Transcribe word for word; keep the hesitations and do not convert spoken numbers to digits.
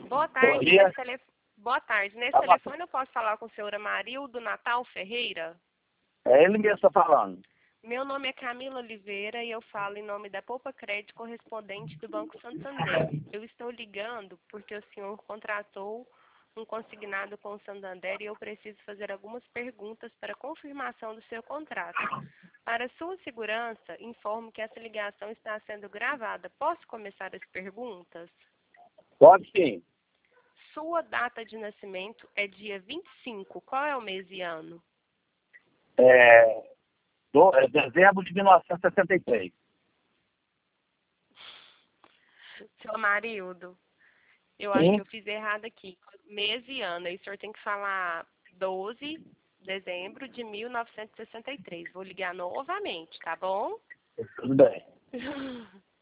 Boa Bom tarde, dia. nesse telefone. Boa tarde. Nesse Ah, boa telefone eu posso falar com o senhor Amarildo Natal Ferreira? É ele mesmo que está falando. Meu nome é Camila Oliveira e eu falo em nome da Poupa Crédito correspondente do Banco Santander. Eu estou ligando porque o senhor contratou um consignado com o Santander e eu preciso fazer algumas perguntas para confirmação do seu contrato. Para sua segurança, informo que essa ligação está sendo gravada. Posso começar as perguntas? Pode sim. Sua data de nascimento é dia vinte e cinco. Qual é o mês e ano? É, do, é dezembro de mil novecentos e sessenta e três. Seu Amarildo, eu acho que Sim? eu fiz errado aqui. Mês e ano. Aí o senhor tem que falar doze de dezembro de mil novecentos e sessenta e três. Vou ligar novamente, tá bom? Tudo bem.